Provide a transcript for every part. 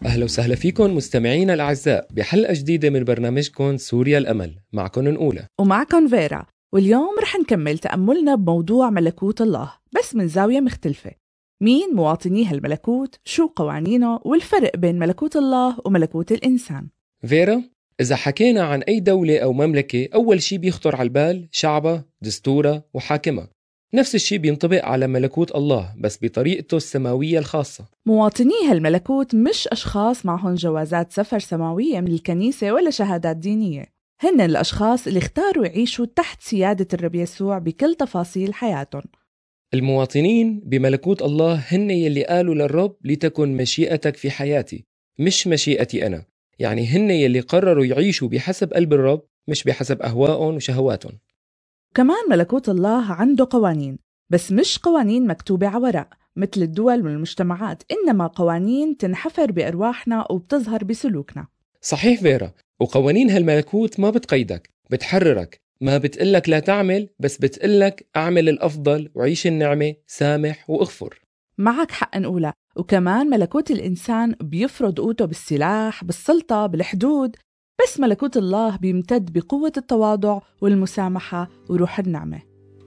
أهلا وسهلا فيكم مستمعينا الأعزاء بحلقة جديدة من برنامجكم سوريا الأمل. معكم نقولة ومعكم فيرا، واليوم رح نكمل تأملنا بموضوع ملكوت الله بس من زاوية مختلفة. مين مواطني هالملكوت؟ شو قوانينه؟ والفرق بين ملكوت الله وملكوت الإنسان. فيرا، إذا حكينا عن أي دولة أو مملكة أول شي بيخطر على البال شعبها، دستورها، وحاكمها. نفس الشي بينطبق على ملكوت الله بس بطريقته السماوية الخاصة. مواطني هالملكوت مش أشخاص معهم جوازات سفر سماوية من الكنيسة ولا شهادات دينية، هن الأشخاص اللي اختاروا يعيشوا تحت سيادة الرب يسوع بكل تفاصيل حياتهم. المواطنين بملكوت الله هن يلي قالوا للرب لتكن مشيئتك في حياتي مش مشيئتي أنا، يعني هن يلي قرروا يعيشوا بحسب قلب الرب مش بحسب أهوائهم وشهواتهم. كمان ملكوت الله عنده قوانين، بس مش قوانين مكتوبة على ورق مثل الدول والمجتمعات، إنما قوانين تنحفر بأرواحنا وبتظهر بسلوكنا. صحيح فيرا، وقوانين هالملكوت ما بتقيدك، بتحررك، ما بتقلك لا تعمل بس بتقلك أعمل الأفضل وعيش النعمة، سامح وأغفر. معك حق نقولها. وكمان ملكوت الإنسان بيفرض قوته بالسلاح، بالسلطة، بالحدود، بس ملكوت الله بيمتد بقوة التواضع والمسامحة وروح النعمة.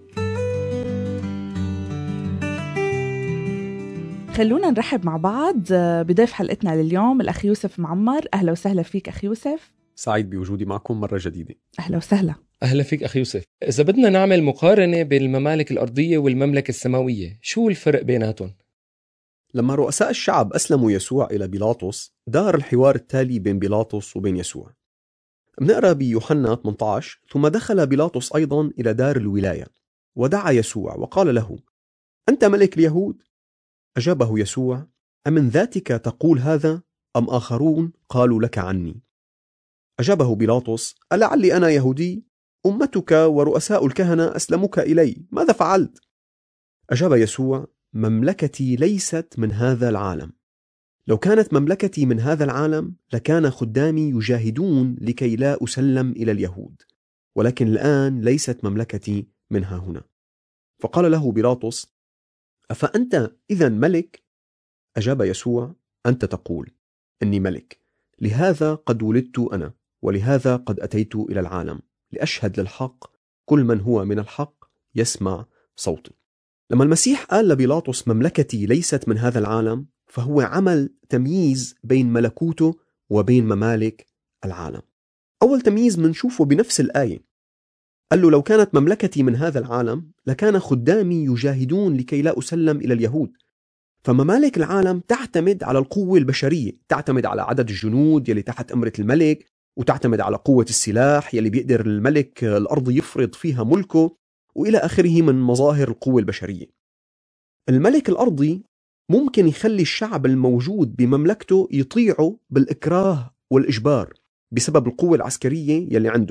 خلونا نرحب مع بعض بضيف حلقتنا لليوم الأخ يوسف معمر. أهلا وسهلا فيك أخ يوسف. سعيد بوجودي معكم مرة جديدة. أهلا وسهلا. أهلا فيك أخي يوسف. إذا بدنا نعمل مقارنة بين الممالك الأرضية والمملكة السماوية، شو الفرق بيناتهم؟ لما رؤساء الشعب أسلموا يسوع إلى بيلاطس، دار الحوار التالي بين بيلاطس وبين يسوع. بنقرأ بيوحنا 18: ثم دخل بيلاطس أيضا إلى دار الولاية ودعا يسوع وقال له: أنت ملك اليهود؟ أجابه يسوع: أمن ذاتك تقول هذا أم آخرون قالوا لك عني؟ أجابه بيلاطس: ألعلي أنا يهودي؟ أمتك ورؤساء الكهنة أسلموك إلي، ماذا فعلت؟ أجاب يسوع: مملكتي ليست من هذا العالم. لو كانت مملكتي من هذا العالم لكان خدامي يجاهدون لكي لا أسلم إلى اليهود، ولكن الآن ليست مملكتي منها هنا. فقال له بيلاطس: أفأنت إذن ملك؟ أجاب يسوع: أنت تقول إني ملك. لهذا قد ولدت أنا، ولهذا قد أتيت إلى العالم لأشهد للحق. كل من هو من الحق يسمع صوتي. لما المسيح قال لبيلاطس مملكتي ليست من هذا العالم، فهو عمل تمييز بين ملكوته وبين ممالك العالم. أول تمييز منشوفه بنفس الآية، قال له: لو كانت مملكتي من هذا العالم لكان خدامي يجاهدون لكي لا أسلم إلى اليهود. فممالك العالم تعتمد على القوة البشرية، تعتمد على عدد الجنود يلي تحت أمرة الملك، وتعتمد على قوة السلاح يلي بيقدر الملك الأرض يفرض فيها ملكه، وإلى آخره من مظاهر القوة البشرية. الملك الأرضي ممكن يخلي الشعب الموجود بمملكته يطيعه بالإكراه والإجبار بسبب القوة العسكرية يلي عنده.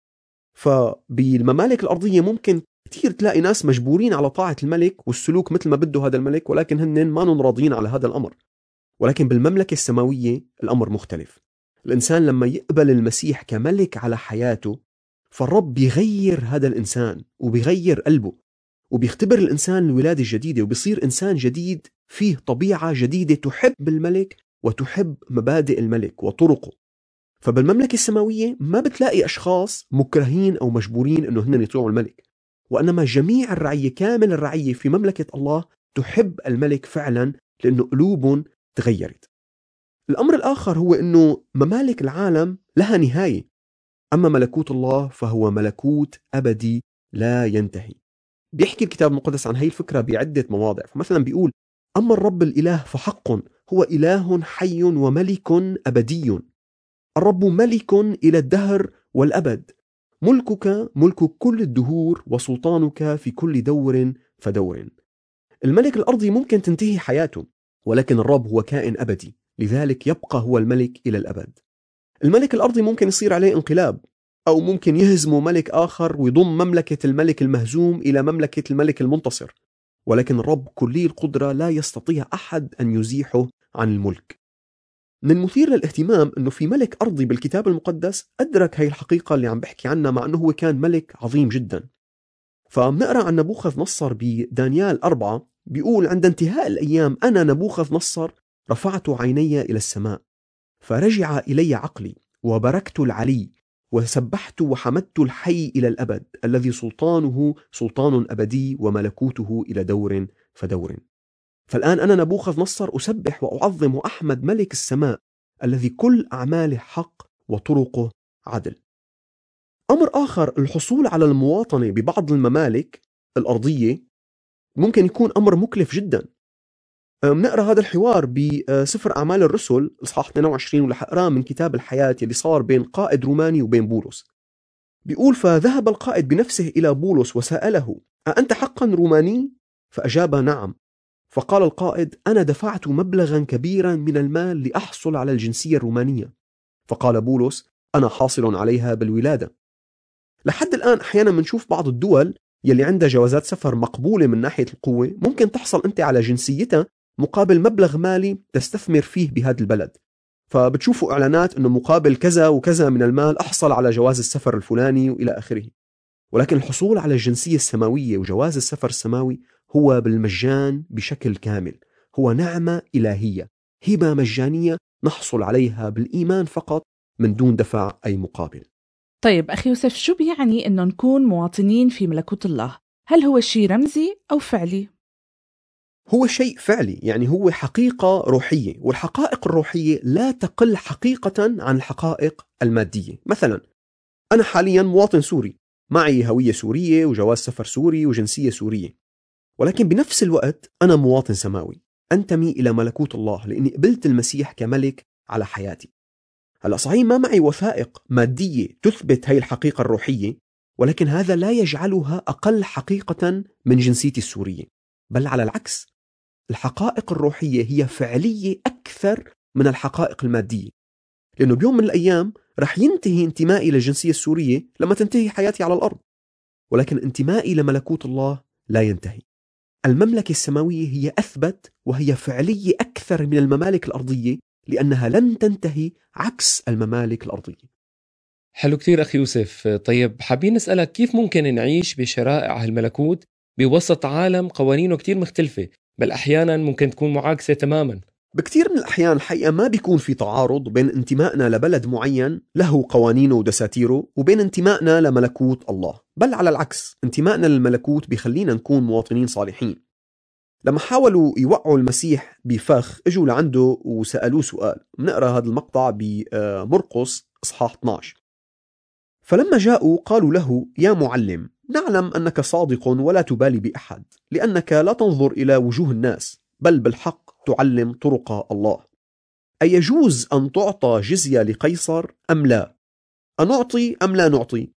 فبالممالك الأرضية ممكن كتير تلاقي ناس مجبورين على طاعة الملك والسلوك مثل ما بده هذا الملك، ولكن هن ما راضين على هذا الأمر. ولكن بالمملكة السماوية الأمر مختلف. الإنسان لما يقبل المسيح كملك على حياته، فالرب بيغير هذا الإنسان وبيغير قلبه، وبيختبر الإنسان الولادة الجديدة، وبيصير إنسان جديد فيه طبيعة جديدة تحب الملك وتحب مبادئ الملك وطرقه. فبالمملكة السماوية ما بتلاقي أشخاص مكرهين أو مجبورين أنه هن يطيعوا الملك، وإنما جميع الرعية، كامل الرعية في مملكة الله تحب الملك فعلا، لأنه قلوبهم تغيرت. الأمر الآخر هو أنه ممالك العالم لها نهاية، أما ملكوت الله فهو ملكوت أبدي لا ينتهي. بيحكي الكتاب المقدس عن هاي الفكرة بعدة مواضع. فمثلا بيقول: أما الرب الإله فحق هو إله حي وملك أبدي، الرب ملك إلى الدهر والأبد، ملكك ملك كل الدهور وسلطانك في كل دور فدور. الملك الأرضي ممكن تنتهي حياته، ولكن الرب هو كائن أبدي، لذلك يبقى هو الملك إلى الأبد. الملك الأرضي ممكن يصير عليه انقلاب، أو ممكن يهزمه ملك آخر ويضم مملكة الملك المهزوم إلى مملكة الملك المنتصر، ولكن الرب كلي القدرة لا يستطيع أحد أن يزيحه عن الملك. من المثير للاهتمام أنه في ملك أرضي بالكتاب المقدس أدرك هاي الحقيقة اللي عم بحكي عنها، مع أنه هو كان ملك عظيم جدا. فمنقرأ عن نبوخذ نصر بدانيال 4 بيقول: عند انتهاء الأيام أنا نبوخذ نصر رفعت عيني إلى السماء، فرجع إلي عقلي وبركت العلي وسبحت وحمدت الحي إلى الأبد الذي سلطانه سلطان أبدي وملكوته إلى دور فدور. فالآن أنا نبوخذ نصر أسبح وأعظم وأحمد ملك السماء الذي كل أعماله حق وطرقه عدل. أمر آخر، الحصول على المواطنة ببعض الممالك الأرضية ممكن يكون أمر مكلف جدا. بنقرأ هذا الحوار بسفر أعمال الرسل إصحاح 22 ورح أقرأ من كتاب الحياة اللي صار بين قائد روماني وبين بولس. بيقول: فذهب القائد بنفسه إلى بولس وسأله: أأنت حقا روماني؟ فأجاب: نعم. فقال القائد: أنا دفعت مبلغا كبيرا من المال لأحصل على الجنسية الرومانية. فقال بولس: أنا حاصل عليها بالولادة. لحد الآن أحيانا منشوف بعض الدول يلي عندها جوازات سفر مقبولة من ناحية القوة ممكن تحصل أنت على جنسيتها مقابل مبلغ مالي تستثمر فيه بهذا البلد. فبتشوفوا إعلانات أنه مقابل كذا وكذا من المال أحصل على جواز السفر الفلاني وإلى آخره. ولكن الحصول على الجنسية السماوية وجواز السفر السماوي هو بالمجان بشكل كامل، هو نعمة إلهية، هبة مجانية نحصل عليها بالإيمان فقط من دون دفع أي مقابل. طيب أخي يوسف، شو بيعني إنه نكون مواطنين في ملكوت الله؟ هل هو شيء رمزي أو فعلي؟ هو شيء فعلي، يعني هو حقيقة روحية، والحقائق الروحية لا تقل حقيقة عن الحقائق المادية. مثلا أنا حاليا مواطن سوري، معي هوية سورية وجواز سفر سوري وجنسية سورية، ولكن بنفس الوقت أنا مواطن سماوي، أنتمي إلى ملكوت الله لأني قبلت المسيح كملك على حياتي. هلأ صحيح ما معي وثائق مادية تثبت هاي الحقيقة الروحية، ولكن هذا لا يجعلها أقل حقيقة من جنسيتي السورية، بل على العكس، الحقائق الروحية هي فعلية أكثر من الحقائق المادية. لأنه بيوم من الأيام رح ينتهي انتمائي للجنسية السورية لما تنتهي حياتي على الأرض، ولكن انتمائي لملكوت الله لا ينتهي. المملكة السماوية هي أثبت وهي فعلية أكثر من الممالك الأرضية لأنها لن تنتهي عكس الممالك الأرضية. حلو كتير أخي يوسف. طيب حابين نسألك كيف ممكن نعيش بشرائع الملكوت بوسط عالم قوانينه كتير مختلفة، بل أحيانا ممكن تكون معاكسة تماما؟ بكتير من الأحيان الحقيقة ما بيكون في تعارض بين انتمائنا لبلد معين له قوانينه ودساتيره وبين انتمائنا لملكوت الله، بل على العكس، انتمائنا للملكوت بيخلينا نكون مواطنين صالحين. لما حاولوا يوقعوا المسيح بفخ اجوا لعنده وسألوه سؤال. بنقرأ هذا المقطع بمرقس إصحاح 12. فلما جاءوا قالوا له: يا معلم، نعلم أنك صادق ولا تبالي بأحد، لأنك لا تنظر إلى وجوه الناس بل بالحق تعلم طرق الله. أيجوز أن تعطى جزية لقيصر أم لا؟ أنعطي أم لا نعطي؟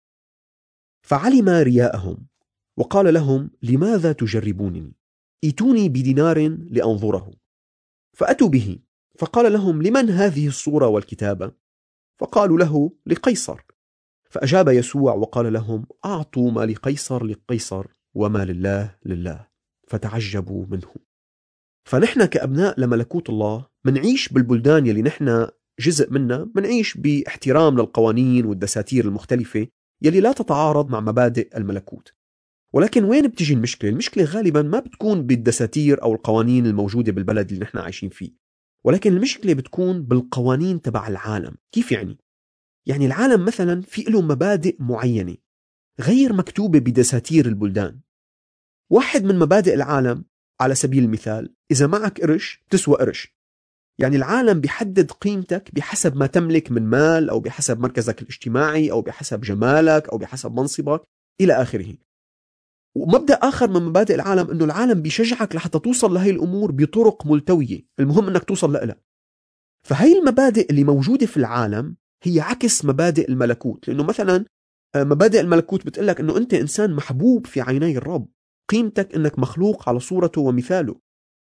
فعلم رياءهم وقال لهم: لماذا تجربونني؟ ائتوني بدينار لأنظره. فأتوا به، فقال لهم: لمن هذه الصورة والكتابة؟ فقالوا له: لقيصر. فأجاب يسوع وقال لهم: أعطوا ما لقيصر لقيصر وما لله لله. فتعجبوا منه. فنحن كأبناء لملكوت الله منعيش بالبلدان يلي نحن جزء منها، منعيش باحترام للقوانين والدساتير المختلفة يلي لا تتعارض مع مبادئ الملكوت. ولكن وين بتجي المشكلة؟ المشكلة غالبا ما بتكون بالدساتير أو القوانين الموجودة بالبلد اللي نحن عايشين فيه، ولكن المشكلة بتكون بالقوانين تبع العالم. كيف يعني؟ يعني العالم مثلا في له مبادئ معينة غير مكتوبة بدساتير البلدان. واحد من مبادئ العالم على سبيل المثال: إذا معك قرش تسوى قرش. يعني العالم بيحدد قيمتك بحسب ما تملك من مال، أو بحسب مركزك الاجتماعي، أو بحسب جمالك، أو بحسب منصبك إلى آخره. ومبدأ آخر من مبادئ العالم أنه العالم بيشجعك لحتى توصل لهي الأمور بطرق ملتوية، المهم أنك توصل لها. فهي المبادئ اللي موجودة في العالم هي عكس مبادئ الملكوت. لأنه مثلا مبادئ الملكوت بتقلك أنه أنت إنسان محبوب في عيني الرب، قيمتك أنك مخلوق على صورته ومثاله.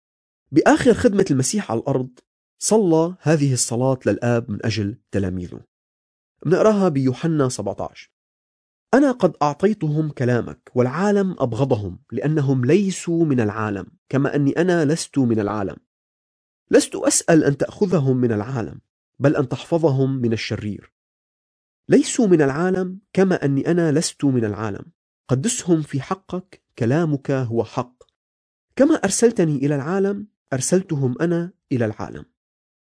بآخر خدمة المسيح على الأرض صلى هذه الصلاة للآب من أجل تلاميذه. بنقراها بيوحنا 17: أنا قد أعطيتهم كلامك والعالم أبغضهم لأنهم ليسوا من العالم كما أني أنا لست من العالم. لست أسأل أن تأخذهم من العالم بل أن تحفظهم من الشرير. ليسوا من العالم كما أني أنا لست من العالم. قدسهم في حقك، كلامك هو حق. كما أرسلتني إلى العالم أرسلتهم أنا إلى العالم.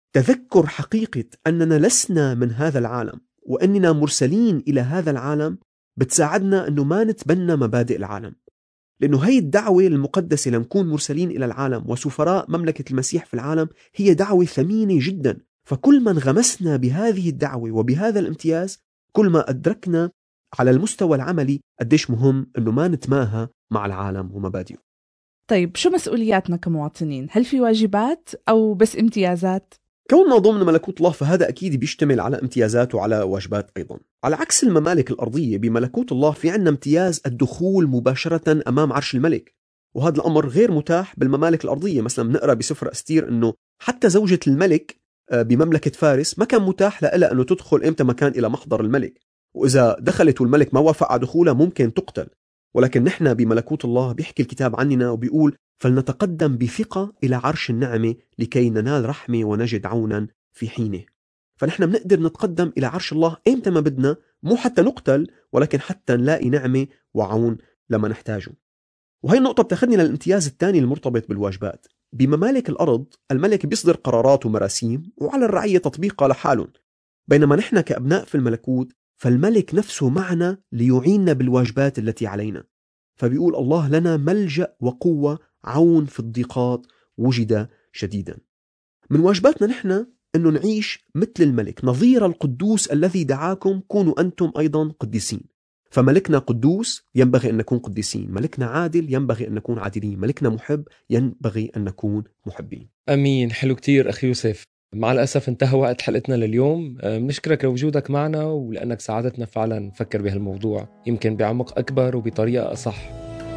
تذكر حقيقة أننا لسنا من هذا العالم وأننا مرسلين إلى هذا العالم بتساعدنا أنه ما نتبنى مبادئ العالم، لأنه هي الدعوة المقدسة لنكون مرسلين إلى العالم وسفراء مملكة المسيح في العالم هي دعوة ثمينة جدا. فكل ما انغمسنا بهذه الدعوة وبهذا الامتياز كل ما أدركنا على المستوى العملي قديش مهم أنه ما نتماهى مع العالم ومبادئه. طيب شو مسؤولياتنا كمواطنين؟ هل في واجبات أو بس امتيازات؟ كوننا ضمن ملكوت الله فهذا أكيد بيشتمل على امتيازات وعلى واجبات أيضا. على عكس الممالك الأرضية بملكوت الله في عنا امتياز الدخول مباشرة أمام عرش الملك، وهذا الأمر غير متاح بالممالك الأرضية. مثلا بنقرأ بسفر أستير أنه حتى زوجة الملك بمملكة فارس ما كان متاح لها أنه تدخل إمتى ما كان إلى محضر الملك، وإذا دخلت والملك ما وافق على دخولها ممكن تقتل. ولكن نحن بملكوت الله بيحكي الكتاب عننا وبيقول فلنتقدم بثقة إلى عرش النعمة لكي ننال رحمة ونجد عونا في حينه. فنحن بنقدر نتقدم إلى عرش الله إمتى ما بدنا، مو حتى نقتل ولكن حتى نلاقي نعمة وعون لما نحتاجه. وهي النقطة بتاخذني للامتياز الثاني المرتبط بالواجبات. بممالك الأرض الملك بيصدر قرارات ومراسيم وعلى الرعية تطبيقها لحالهم، بينما نحن كأبناء في الملكوت فالملك نفسه معنا ليعيننا بالواجبات التي علينا. فبيقول الله لنا ملجأ وقوة عون في الضيقات وجد شديدا. من واجباتنا نحن أنه نعيش مثل الملك نظير القدوس الذي دعاكم كونوا أنتم أيضا قديسين. فملكنا قدوس ينبغي أن نكون قديسين، ملكنا عادل ينبغي أن نكون عادلين، ملكنا محب ينبغي أن نكون محبين. أمين. حلو كتير أخي يوسف. مع الأسف انتهى وقت حلقتنا لليوم. بنشكرك لوجودك معنا ولأنك ساعدتنا فعلا نفكر بهالموضوع يمكن بعمق أكبر وبطريقة أصح.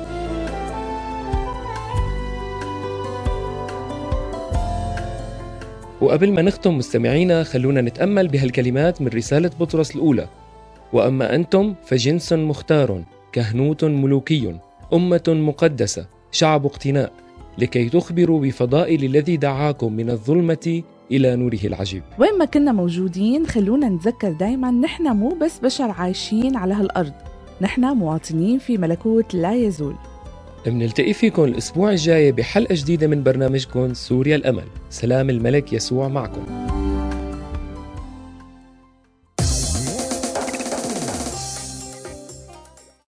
وقبل ما نختم مستمعينا خلونا نتأمل بهالكلمات من رسالة بطرس الأولى: وأما أنتم فجنس مختار، كهنوت ملوكي، أمة مقدسة، شعب اقتناء، لكي تخبروا بفضائل الذي دعاكم من الظلمة إلى نوره العجيب. وين ما كنا موجودين خلونا نتذكر دايما نحن مو بس بشر عايشين على هالأرض، نحن مواطنين في ملكوت لا يزول. بنلتقي فيكم الأسبوع الجاي بحلقة جديدة من برنامجكم سوريا الأمل. سلام الملك يسوع معكم.